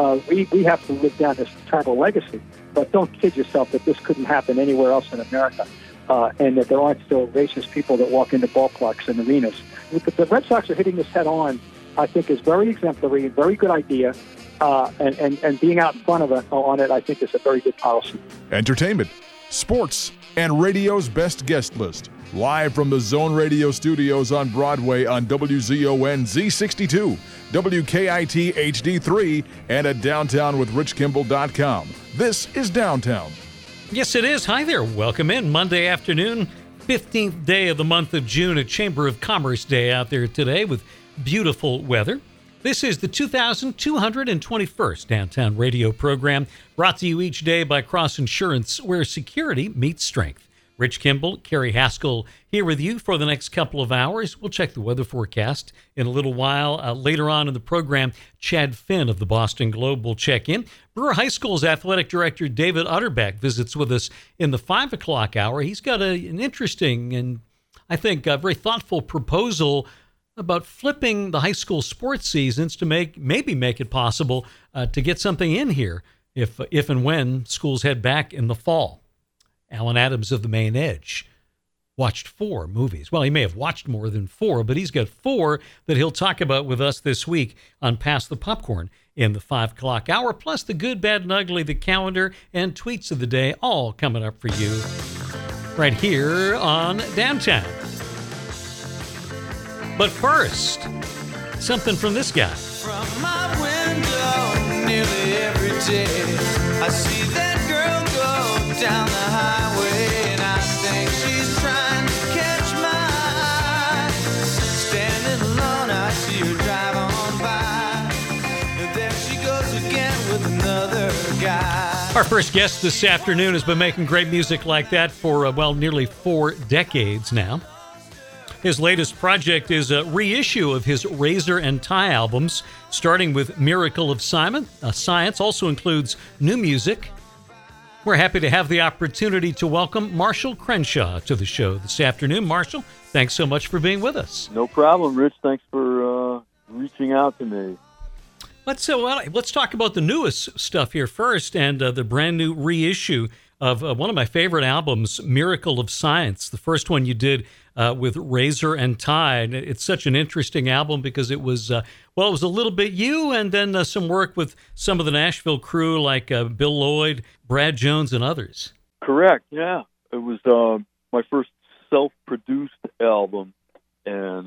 we have to live down this terrible legacy. But don't kid yourself that this couldn't happen anywhere else in America, and that there aren't still racist people that walk into ballparks and arenas. The Red Sox are hitting this head on, I think, is very exemplary, a very good idea, and being out in front of it on it, I think, is a very good policy. Entertainment, sports, and radio's best guest list. Live from the Zone Radio studios on Broadway on WZON Z62, WKIT HD3, and at downtownwithrichkimball.com. This is Downtown. Yes, it is. Hi there. Welcome in. Monday afternoon, 15th day of the month of June, a Chamber of Commerce day out there today with beautiful weather. This is the 2221st Downtown Radio program, brought to you each day by Cross Insurance, where security meets strength. Rich Kimball, Carrie Haskell here with you for the next couple of hours. We'll check the weather forecast in a little while. Later on in the program, Chad Finn of the Boston Globe will check in. Brewer High School's athletic director, David Utterback, visits with us in the 5 o'clock hour. He's got an interesting and, I think, a very thoughtful proposal about flipping the high school sports seasons to maybe make it possible to get something in here if and when schools head back in the fall. Alan Adams of the Main Edge watched 4 movies. Well, he may have watched more than 4, but he's got 4 that he'll talk about with us this week on Pass the Popcorn in the 5 o'clock hour, plus the good, bad, and ugly, the calendar, and tweets of the day, all coming up for you right here on Downtown. But first, something from this guy. From my window nearly every day, I see that girl go down the highway, and I think she's trying to catch my eye. Standing alone, I see her drive on by, and there she goes again with another guy. Our first guest this afternoon has been making great music like that for, nearly 4 decades now. His latest project is a reissue of his Razor and Tie albums, starting with Miracle of Science, also includes new music. We're happy to have the opportunity to welcome Marshall Crenshaw to the show this afternoon. Marshall, thanks so much for being with us. No problem, Rich. Thanks for reaching out to me. Let's talk about the newest stuff here first, and the brand new reissue of one of my favorite albums, Miracle of Science, the first one you did with Razor and Tie. And it's such an interesting album because it was, it was a little bit you and then some work with some of the Nashville crew like Bill Lloyd, Brad Jones, and others. Correct, yeah. It was my first self-produced album. And,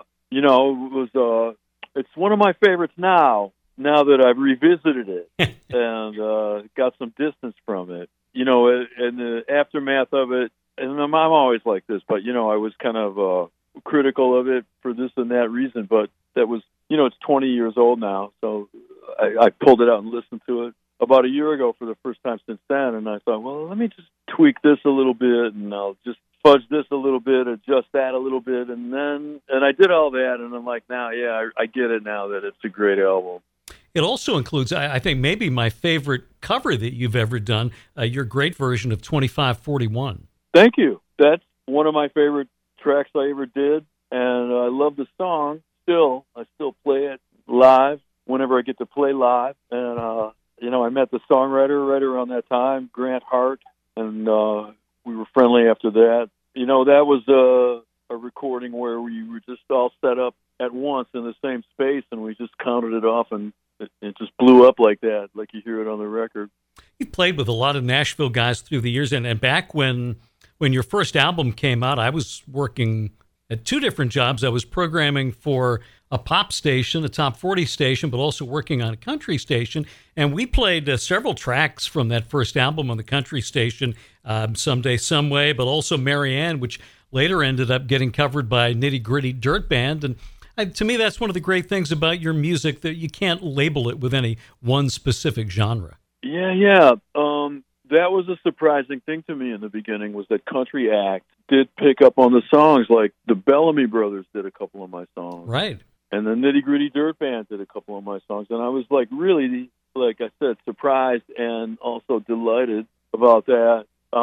it's one of my favorites now that I've revisited it and got some distance from it. In the aftermath of it, and I'm always like this, but, I was kind of critical of it for this and that reason, but that was, it's 20 years old now, so I pulled it out and listened to it about a year ago for the first time since then, and I thought, well, let me just tweak this a little bit, and I'll just fudge this a little bit, adjust that a little bit, and I did all that, and I'm like, now, yeah, I get it now that it's a great album. It also includes, I think, maybe my favorite cover that you've ever done, your great version of 2541. Thank you. That's one of my favorite tracks I ever did, and I love the song still. I still play it live whenever I get to play live, and, I met the songwriter right around that time, Grant Hart, and we were friendly after that. That was a recording where we were just all set up at once in the same space, and we just counted it off, and it just blew up like that, like you hear it on the record. You played with a lot of Nashville guys through the years, and back when your first album came out, I was working at 2 different jobs. I was programming for a pop station, a top 40 station, but also working on a country station, and we played several tracks from that first album on the country station, Someday, Someway, but also Marianne, which later ended up getting covered by Nitty Gritty Dirt Band, and to me, that's one of the great things about your music, that you can't label it with any one specific genre. Yeah. That was a surprising thing to me in the beginning, was that Country Act did pick up on the songs, like the Bellamy Brothers did a couple of my songs. Right. And the Nitty Gritty Dirt Band did a couple of my songs. And I was really, like I said, surprised and also delighted about that.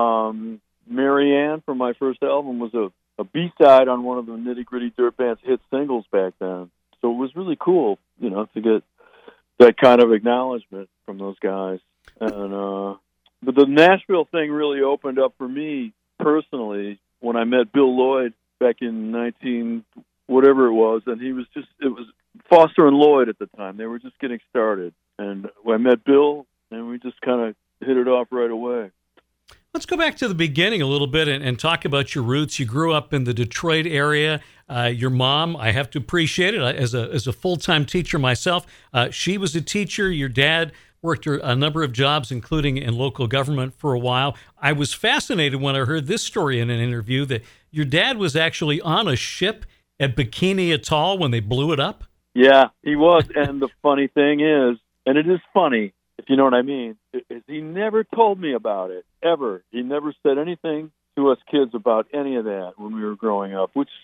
Marianne from my first album was a B-side on one of the Nitty Gritty Dirt Band's hit singles back then. So it was really cool, to get that kind of acknowledgement from those guys. And but the Nashville thing really opened up for me personally when I met Bill Lloyd back in 19 whatever it was, and it was Foster and Lloyd at the time. They were just getting started, and I met Bill, and we just kind of hit it off right away. Let's go back to the beginning a little bit and talk about your roots. You grew up in the Detroit area. Your mom, I have to appreciate it, as a full-time teacher myself. She was a teacher. Your dad worked a number of jobs, including in local government for a while. I was fascinated when I heard this story in an interview that your dad was actually on a ship at Bikini Atoll when they blew it up. Yeah, he was. And the funny thing is, and it is funny, if you know what I mean, is he never told me about it, ever. He never said anything to us kids about any of that when we were growing up, which,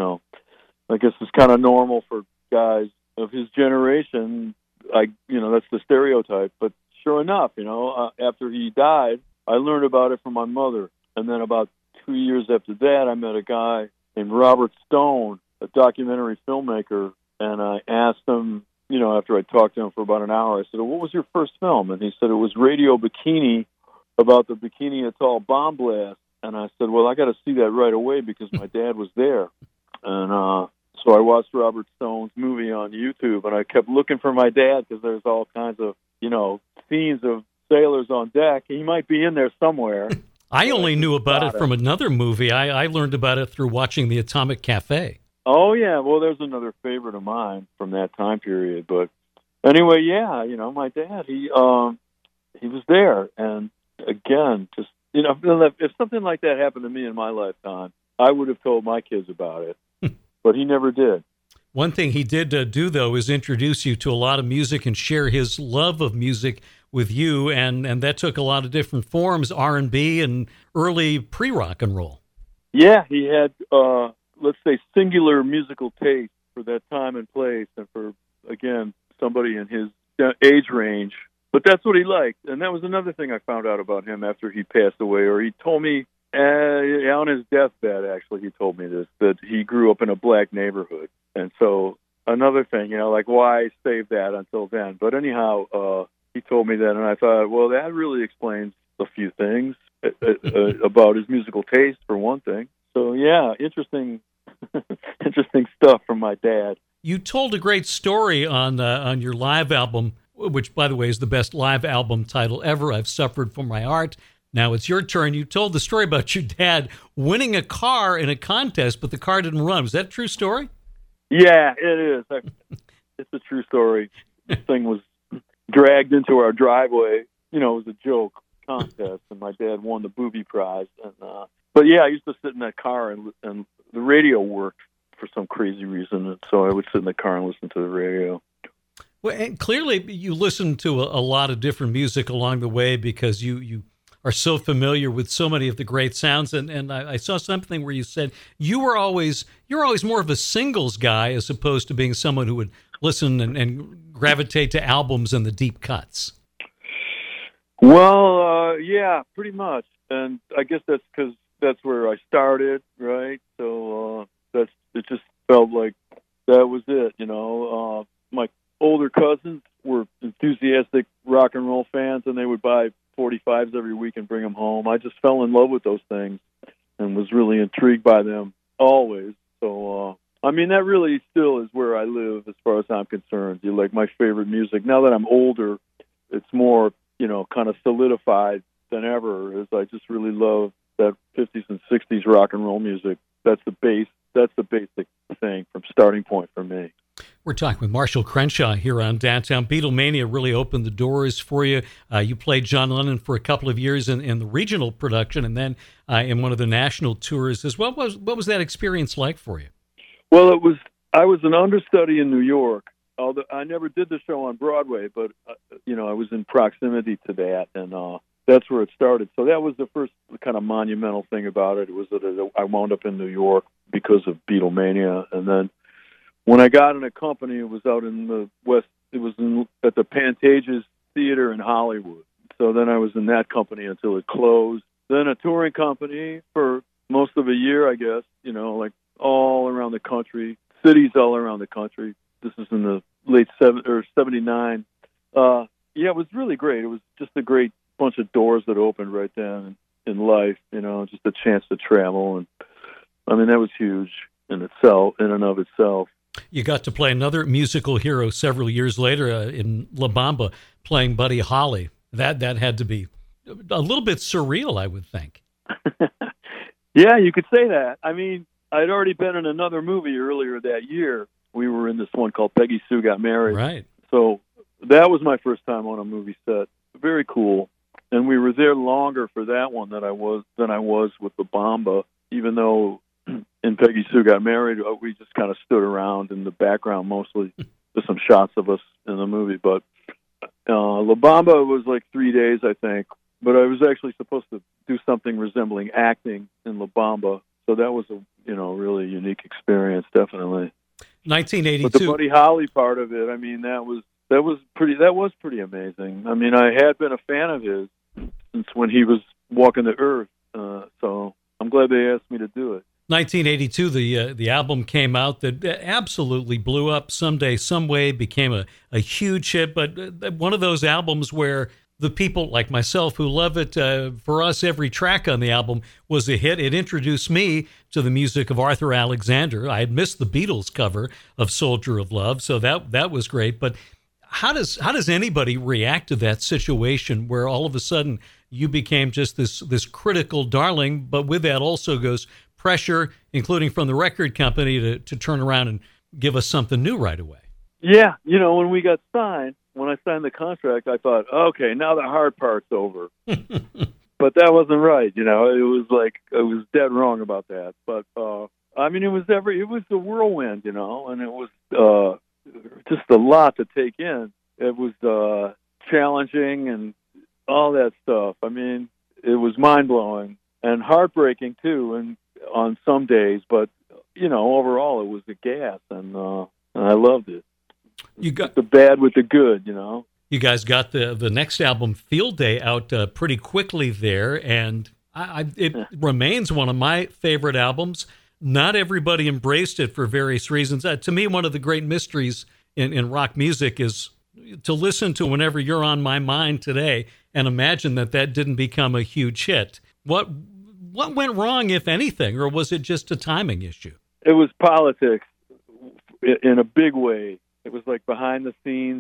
I guess is kind of normal for guys of his generation. That's the stereotype. But sure enough, after he died, I learned about it from my mother. And then about 2 years after that, I met a guy named Robert Stone, a documentary filmmaker, and I asked him, after I talked to him for about an hour, I said, well, what was your first film? And he said it was Radio Bikini, about the Bikini Atoll bomb blast. And I said, well, I got to see that right away because my dad was there. And so I watched Robert Stone's movie on YouTube, and I kept looking for my dad because there's all kinds of, scenes of sailors on deck. He might be in there somewhere. I only knew about it from another movie. I learned about it through watching The Atomic Cafe. Oh, yeah. Well, there's another favorite of mine from that time period. But anyway, yeah, my dad, he was there. And again, just, if something like that happened to me in my lifetime, I would have told my kids about it. But he never did. One thing he did do, though, is introduce you to a lot of music and share his love of music with you, and that took a lot of different forms, R&B and early pre-rock and roll. Yeah, he had, let's say, singular musical taste for that time and place, and for, again, somebody in his age range. But that's what he liked, and that was another thing I found out about him after he passed away, or he told me, on his deathbed, actually, he told me this, that he grew up in a black neighborhood. And so another thing, why save that until then? But anyhow, he told me that, and I thought, well, that really explains a few things about his musical taste, for one thing. So, yeah, interesting stuff from my dad. You told a great story on your live album, which, by the way, is the best live album title ever. I've Suffered for My Art. Now it's your turn. You told the story about your dad winning a car in a contest, but the car didn't run. Was that a true story? Yeah, it is. It's a true story. This thing was dragged into our driveway. It was a joke contest, and my dad won the booby prize. And but yeah, I used to sit in that car, and the radio worked for some crazy reason, and so I would sit in the car and listen to the radio. Well, and clearly you listened to a lot of different music along the way because you are so familiar with so many of the great sounds. And I saw something where you said you're always more of a singles guy as opposed to being someone who would listen and gravitate to albums and the deep cuts. Well, yeah, pretty much. And I guess that's because that's where I started, right? So it just felt like that was it, My older cousins were enthusiastic rock and roll fans, and they would buy 45s every week and bring them home. I just fell in love with those things and was really intrigued by them always. So, that really still is where I live as far as I'm concerned. My favorite music. Now that I'm older, it's more, kind of solidified than ever, as I just really love that 50s and 60s rock and roll music. That's the basic thing from starting point for me. We're talking with Marshall Crenshaw here on Downtown. Beatlemania really opened the doors for you. You played John Lennon for a couple of years in the regional production and then in one of the national tours as well. What was that experience like for you? Well, I was an understudy in New York. Although I never did the show on Broadway, but, I was in proximity to that, and that's where it started. So that was the first kind of monumental thing about it. It was that I wound up in New York because of Beatlemania, and then when I got in a company, it was out in the West. It was at the Pantages Theater in Hollywood. So then I was in that company until it closed. Then a touring company for most of a year, I guess, all around the country, cities all around the country. This is in the late 79. Yeah, it was really great. It was just a great bunch of doors that opened right then in life, just a chance to travel. And I mean, that was huge in and of itself. You got to play another musical hero several years later in La Bamba, playing Buddy Holly. That had to be a little bit surreal, I would think. Yeah, you could say that. I mean, I'd already been in another movie earlier that year. We were in this one called Peggy Sue Got Married. Right. So that was my first time on a movie set. Very cool. And we were there longer for that one than I was with La Bamba, even though in Peggy Sue Got Married, we just kind of stood around in the background mostly. There's some shots of us in the movie. But La Bamba was like 3 days, I think. But I was actually supposed to do something resembling acting in La Bamba. So that was a really unique experience, definitely. 1982. But the Buddy Holly part of it, I mean, that was pretty amazing. I mean, I had been a fan of his since when he was walking the earth. So I'm glad they asked me to do it. 1982, the album came out that absolutely blew up. Someday, Some Way became a huge hit, but one of those albums where the people like myself who love it, for us, every track on the album was a hit. It introduced me to the music of Arthur Alexander. I had missed the Beatles cover of Soldier of Love, so that was great. But how does anybody react to that situation where all of a sudden you became just this critical darling, but with that also goes pressure, including from the record company to turn around and give us something new right away? Yeah, when I signed the contract, I thought, okay, now the hard part's over. But that wasn't right. It was like, I was dead wrong about that. But, I mean, it was a whirlwind, and it was just a lot to take in. It was challenging and all that stuff. I mean, it was mind-blowing and heartbreaking, too, and on some days. But, overall, it was a gas, and I loved it. You got the bad with the good, You guys got the next album, Field Day, out pretty quickly there, and it remains one of my favorite albums. Not everybody embraced it for various reasons. To me, one of the great mysteries in rock music is to listen to Whenever You're on My Mind today and imagine that didn't become a huge hit. What went wrong, if anything, or was it just a timing issue? It was politics in a big way. It was like behind the scenes,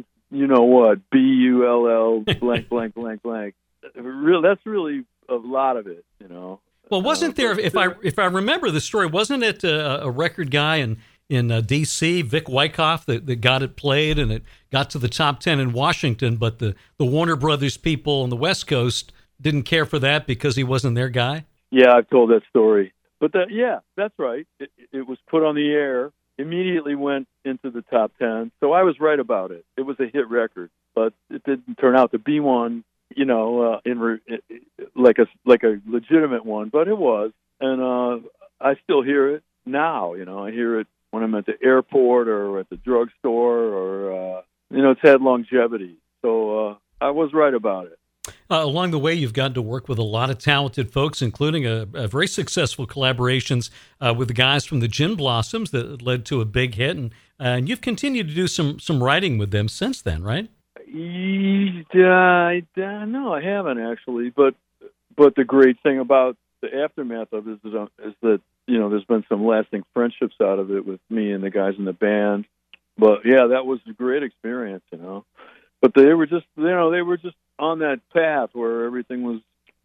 BULL blank blank blank blank. That's really a lot of it, Well, wasn't there? If I remember the story, wasn't it a record guy in D.C., Vic Wyckoff, that got it played and it got to the top 10 in Washington, but the Warner Brothers people on the West Coast didn't care for that because he wasn't their guy? Yeah, I've told that story. But that's right. It was put on the air. Immediately went into the top 10, so I was right about it. It was a hit record, but it didn't turn out to be one, like a legitimate one. But it was, and I still hear it now. I hear it when I'm at the airport or at the drugstore, or it's had longevity. So I was right about it. Along the way, you've gotten to work with a lot of talented folks, including a very successful collaborations with the guys from the Gin Blossoms that led to a big hit, and you've continued to do some writing with them since then, right? No, I haven't actually. But the great thing about the aftermath of it is that there's been some lasting friendships out of it with me and the guys in the band. But yeah, that was a great experience, But they were just on that path where everything was,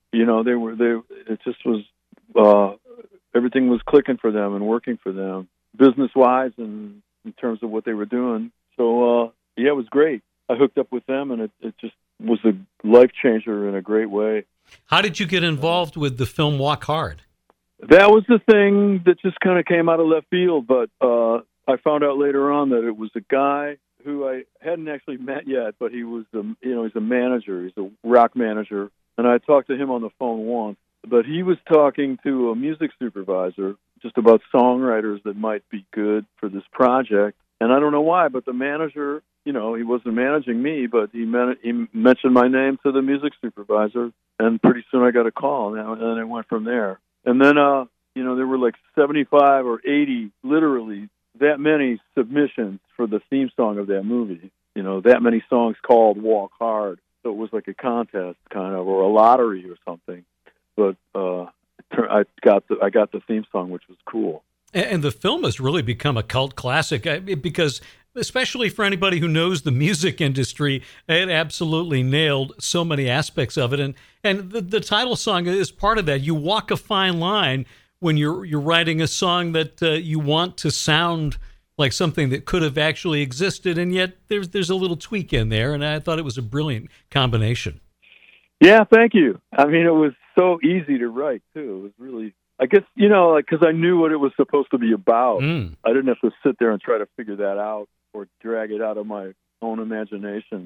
everything was clicking for them and working for them, business-wise and in terms of what they were doing. So, it was great. I hooked up with them, and it just was a life changer in a great way. How did you get involved with the film Walk Hard? That was the thing that just kind of came out of left field, but I found out later on that it was a guy who I hadn't actually met yet, but he was he's a manager. He's a rock manager, and I talked to him on the phone once. But he was talking to a music supervisor just about songwriters that might be good for this project. And I don't know why, but the manager, he wasn't managing me, but he mentioned my name to the music supervisor, and pretty soon I got a call, and it went from there. And then, there were like 75 or 80, literally, that many submissions for the theme song of that movie. that many songs called Walk Hard. So it was like a contest kind of, or a lottery or something. But I got the theme song, which was cool. And the film has really become a cult classic because, especially for anybody who knows the music industry, it absolutely nailed so many aspects of it. And the title song is part of that. You walk a fine line when you're writing a song that you want to sound like something that could have actually existed, and yet there's a little tweak in there. And I thought it was a brilliant combination. Yeah, thank you. I mean, it was so easy to write too. It was really, I guess, because I knew what it was supposed to be about. I didn't have to sit there and try to figure that out or drag it out of my own imagination.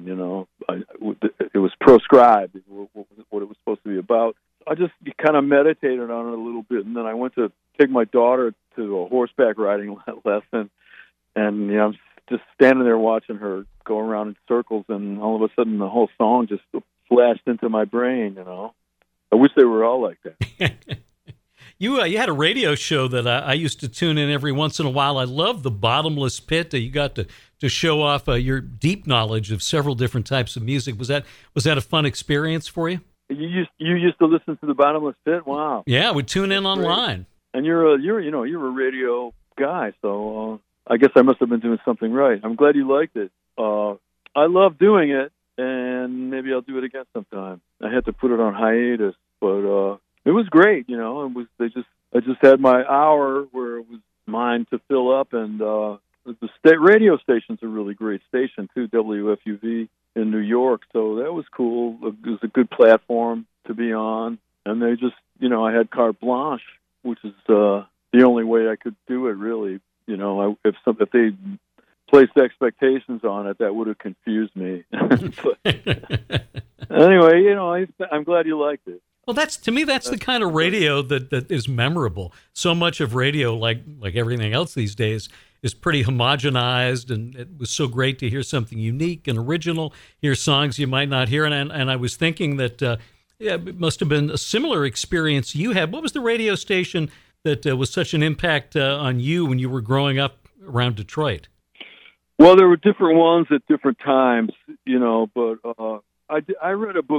It was proscribed what it was supposed to be about. I just kind of meditated on it a little bit, and then I went to take my daughter to a horseback riding lesson, and I'm just standing there watching her go around in circles, and all of a sudden the whole song just flashed into my brain. I wish they were all like that. You had a radio show that I used to tune in every once in a while. I love the Bottomless Pit. You got to show off your deep knowledge of several different types of music. Was that a fun experience for you? You used to listen to the Bottomless Pit? Wow. Yeah, we tune in That's online. Great. And you're a radio guy, so I guess I must have been doing something right. I'm glad you liked it. I love doing it, and maybe I'll do it again sometime. I had to put it on hiatus, but it was great. I just had my hour where it was mine to fill up, and the state radio station's a really great station too, WFUV in New York. So that was cool. It was a good platform to be on, and they just, I had carte blanche, which is the only way I could do it, really. If they placed expectations on it, that would have confused me. Anyway, I'm glad you liked it. Well, that's the kind of radio that is memorable. So much of radio, like everything else these days, is pretty homogenized, and it was so great to hear something unique and original, hear songs you might not hear. And I was thinking that it must have been a similar experience you had. What was the radio station that was such an impact on you when you were growing up around Detroit? Well, there were different ones at different times, but I read a book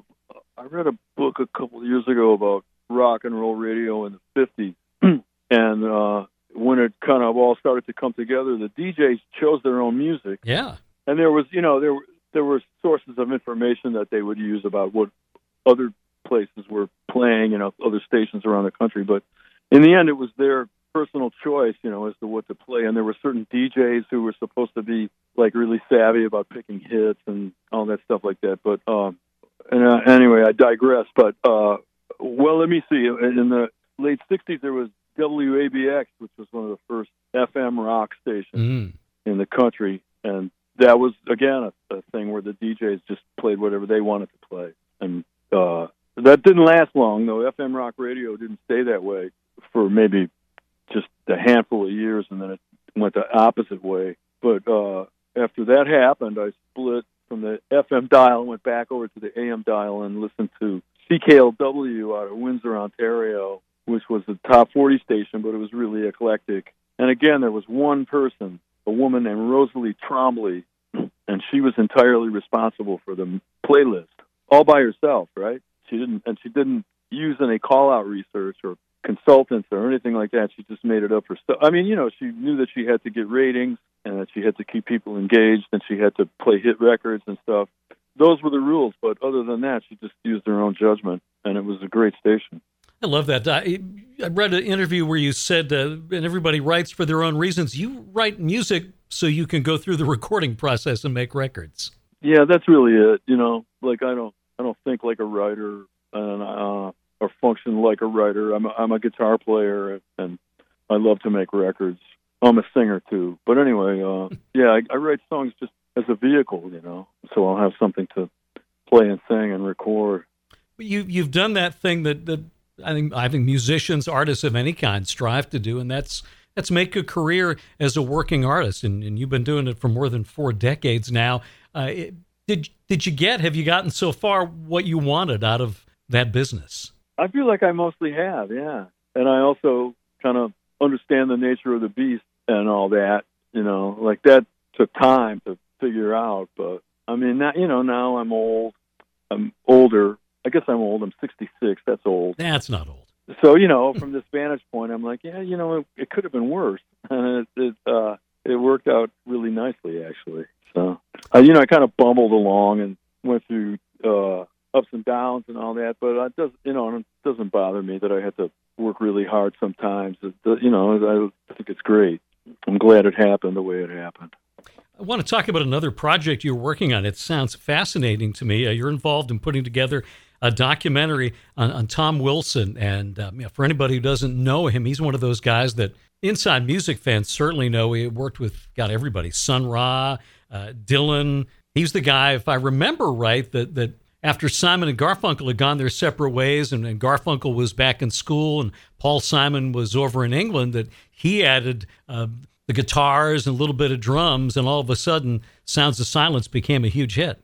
a couple of years ago about rock and roll radio in the 50s, and when it kind of all started to come together, the DJs chose their own music. Yeah, and there was, there were sources of information that they would use about what other places were playing, other stations around the country. But in the end, it was their personal choice, as to what to play. And there were certain DJs who were supposed to be like really savvy about picking hits and all that stuff like that. But anyway, I digress. But let me see. In the late '60s, there was WABX, which was one of the first FM rock stations in the country, and that was again a thing where the DJs just played whatever they wanted to play. And that didn't last long, though. FM rock radio didn't stay that way for maybe just a handful of years, and then it went the opposite way. But after that happened, I split from the FM dial and went back over to the AM dial and listened to CKLW out of Windsor, Ontario, which was the top 40 station, but it was really eclectic. And again, there was one person, a woman named Rosalie Trombley, and she was entirely responsible for the playlist, all by herself, right? She didn't use any call-out research or consultants or anything like that. She just made it up herself. I mean, she knew that she had to get ratings and that she had to keep people engaged and she had to play hit records and stuff. Those were the rules, but other than that, she just used her own judgment, and it was a great station. I love that. I read an interview where you said, and everybody writes for their own reasons. You write music so you can go through the recording process and make records. Yeah, that's really it. Like I don't think like a writer or function like a writer. I'm a guitar player, and I love to make records. I'm a singer too. But anyway, I write songs just as a vehicle, so I'll have something to play and sing and record. You've done that thing that I think musicians, artists of any kind strive to do, and that's make a career as a working artist. And you've been doing it for more than 4 decades now. Have you gotten so far what you wanted out of that business? I feel like I mostly have, yeah. And I also kind of understand the nature of the beast and all that, like that took time to figure out. But I mean, now I'm old. I'm older. I guess I'm old. I'm 66. That's old. That's not old. So, from this vantage point, I'm like, yeah, it could have been worse. And it worked out really nicely, actually. So, I kind of bumbled along and went through ups and downs and all that, but it doesn't bother me that I had to work really hard sometimes. I think it's great. I'm glad it happened the way it happened. I want to talk about another project you're working on. It sounds fascinating to me. You're involved in putting together a documentary on Tom Wilson. And for anybody who doesn't know him, he's one of those guys that inside music fans certainly know. He worked with, everybody, Sun Ra, Dylan. He's the guy, if I remember right, that after Simon and Garfunkel had gone their separate ways and Garfunkel was back in school and Paul Simon was over in England, that he added the guitars and a little bit of drums, and all of a sudden Sounds of Silence became a huge hit.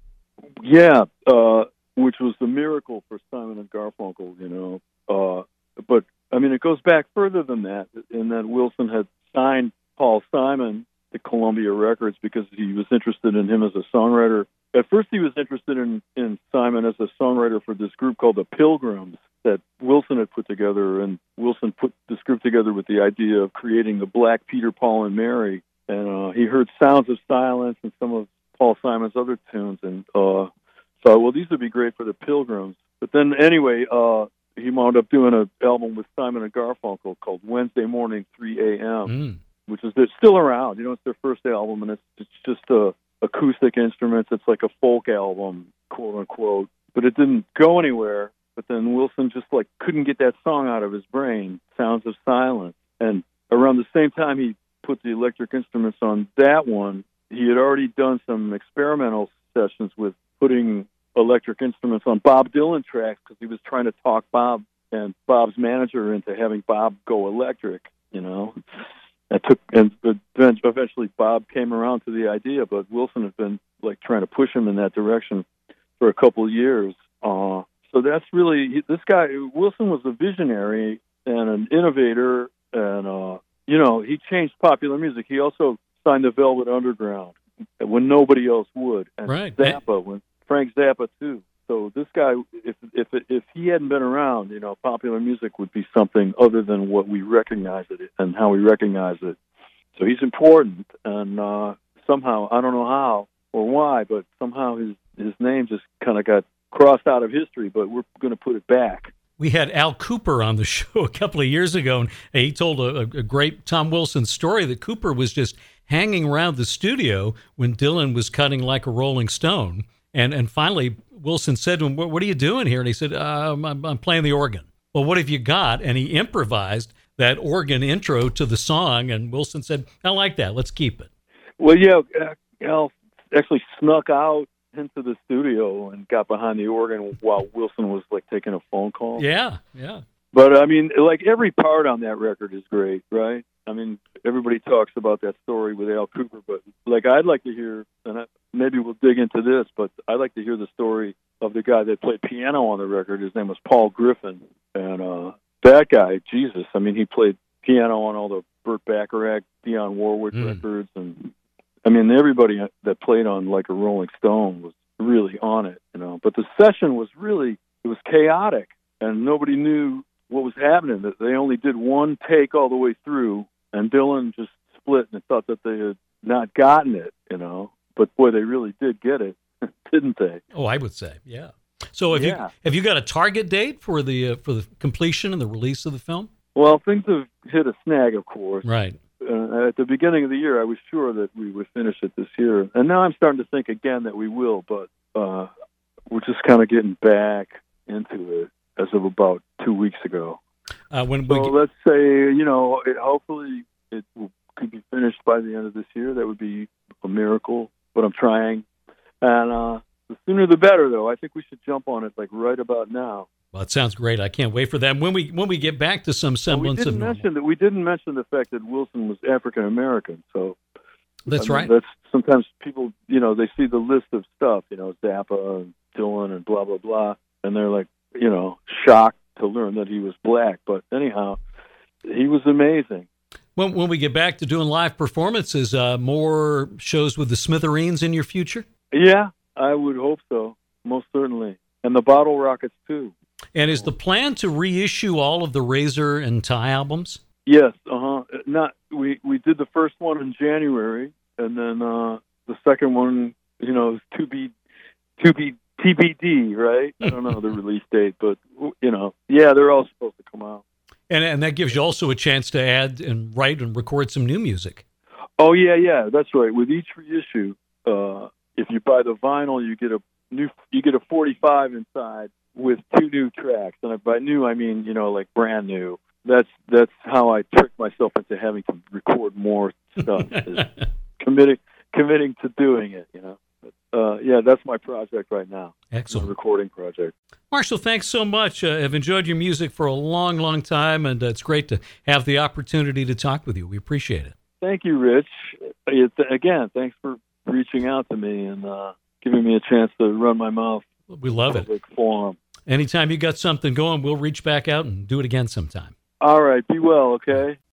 Yeah, which was the miracle for Simon and Garfunkel, But, I mean, it goes back further than that, in that Wilson had signed Paul Simon to Columbia Records because he was interested in him as a songwriter. At first he was interested in Simon as a songwriter for this group called the Pilgrims that Wilson had put together, and Wilson put this group together with the idea of creating the Black Peter, Paul, and Mary. And he heard Sounds of Silence and some of Paul Simon's other tunes and thought, well, these would be great for the Pilgrims. But then anyway, he wound up doing an album with Simon and Garfunkel called Wednesday Morning, 3 a.m., which is still around. It's their first album, and it's just acoustic instruments. It's like a folk album, quote unquote. But it didn't go anywhere. But then Wilson just couldn't get that song out of his brain, Sounds of Silence. And around the same time he put the electric instruments on that one, he had already done some experimental sessions with putting electric instruments on Bob Dylan tracks because he was trying to talk Bob and Bob's manager into having Bob go electric, And eventually Bob came around to the idea, but Wilson had been trying to push him in that direction for a couple of years. So that's really, this guy, Wilson was a visionary and an innovator, and, he changed popular music. He also signed the Velvet Underground when nobody else would, and right. Zappa, Frank Zappa too. So this guy, if he hadn't been around, popular music would be something other than what we recognize it and how we recognize it. So he's important, and somehow, I don't know how or why, but somehow his name just kind of got crossed out of history, but we're going to put it back. We had Al Cooper on the show a couple of years ago, and he told a great Tom Wilson story that Cooper was just hanging around the studio when Dylan was cutting Like a Rolling Stone. And finally, Wilson said to him, what are you doing here? And he said, I'm playing the organ. Well, what have you got? And he improvised that organ intro to the song, and Wilson said, I like that. Let's keep it. Well, yeah, Al actually snuck out into the studio and got behind the organ while Wilson was taking a phone call. Yeah. But I mean, every part on that record is great, right? I mean, everybody talks about that story with Al Cooper, but I'd like to hear, and maybe we'll dig into this, but I'd like to hear the story of the guy that played piano on the record. His name was Paul Griffin, and that guy, Jesus, I mean, he played piano on all the Burt Bacharach, Dionne Warwick records, and I mean, everybody that played on Like a Rolling Stone was really on it, But the session was it was chaotic, and nobody knew what was happening. That they only did one take all the way through, and Dylan just split and thought that they had not gotten it, But boy, they really did get it, didn't they? Oh, I would say, yeah. So have you got a target date for the completion and the release of the film? Well, things have hit a snag, of course. Right. At the beginning of the year, I was sure that we would finish it this year, and now I'm starting to think again that we will. But we're just kind of getting back into it as of about 2 weeks ago. Let's say, hopefully it could be finished by the end of this year. That would be a miracle, but I'm trying. And the sooner the better, though. I think we should jump on it right about now. Well, it sounds great. I can't wait for that. When we get back to some semblance of normal. We didn't mention the fact that Wilson was African American. So that's right. That's sometimes people, they see the list of stuff, Zappa and Dylan and blah blah blah, and they're shocked to learn that he was black. But anyhow, he was amazing. When we get back to doing live performances, more shows with the Smithereens in your future? Yeah, I would hope so, most certainly. And the Bottle Rockets, too. And is the plan to reissue all of the Razor and Tie albums? Yes, we did the first one in January, and then the second one, is to be TBD, right? I don't know the release date, but they're all supposed to come out. And that gives you also a chance to add and write and record some new music. Oh yeah, that's right. With each reissue, if you buy the vinyl, you get a 45 inside with 2 new tracks, and by new I mean like brand new. That's how I trick myself into having to record more stuff. Is committing to doing it. That's my project right now. Excellent. My recording project. Marshall, thanks so much. I've enjoyed your music for a long, long time, and it's great to have the opportunity to talk with you. We appreciate it. Thank you, Rich. Again, thanks for reaching out to me and giving me a chance to run my mouth. We love it. Forum. Anytime you got something going, we'll reach back out and do it again sometime. All right. Be well, okay?